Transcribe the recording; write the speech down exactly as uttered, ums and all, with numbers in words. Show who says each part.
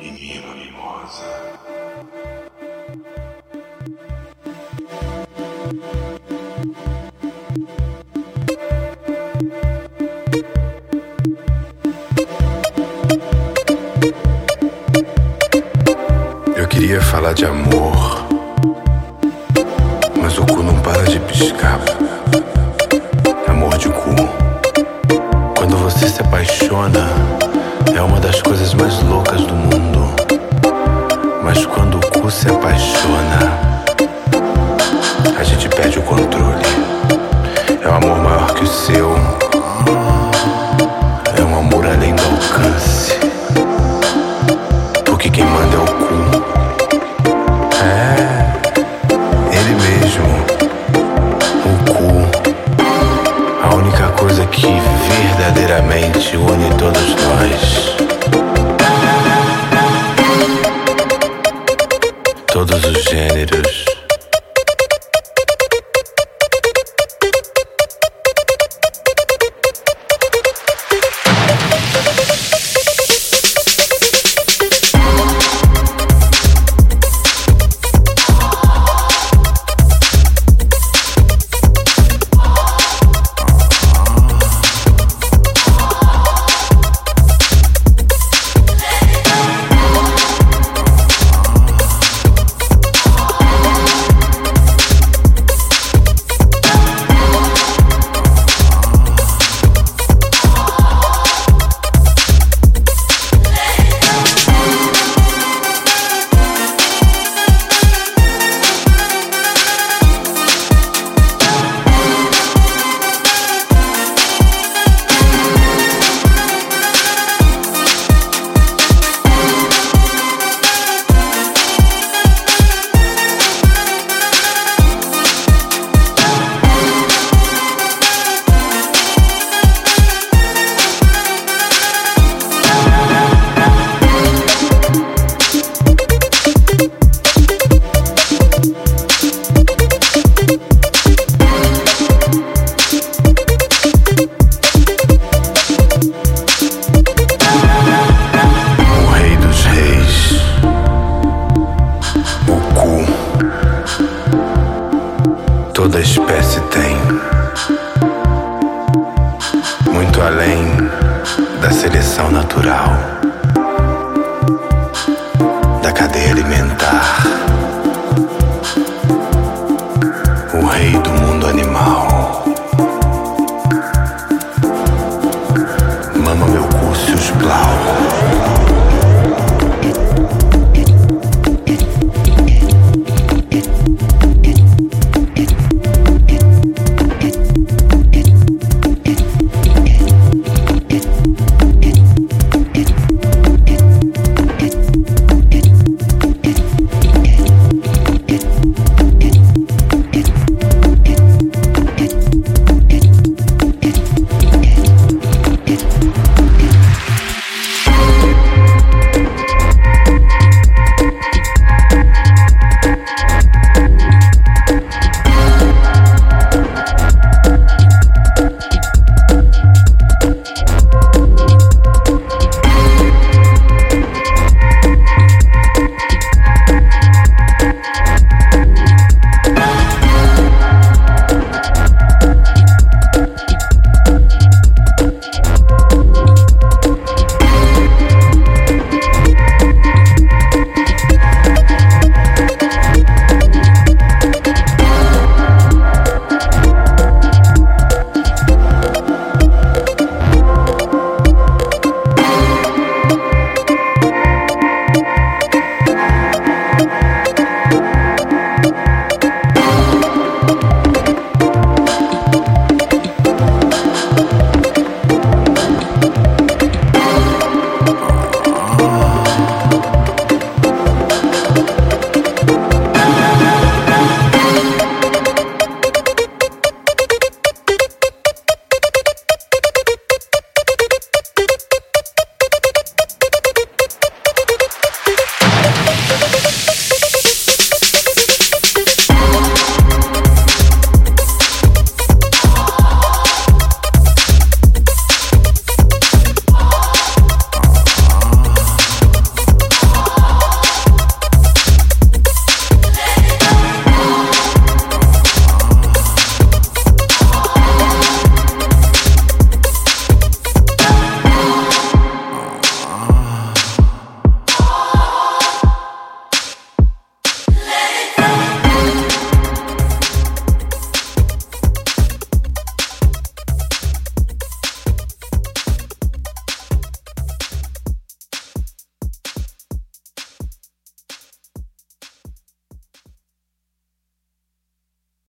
Speaker 1: Menina mimosa. Eu queria falar de amor, mas o cu não para de piscar. Amor de cu. Quando você se apaixona, é uma das coisas mais loucas do mundo. Mas quando o cu se apaixona, a gente perde o controle. É um amor maior que o seu. É um amor além do alcance. Porque quem manda é o cu. É, ele mesmo. O cu. A única coisa que verdadeiramente une todos nós. Todos os gêneros. Toda espécie tem, muito além da seleção natural.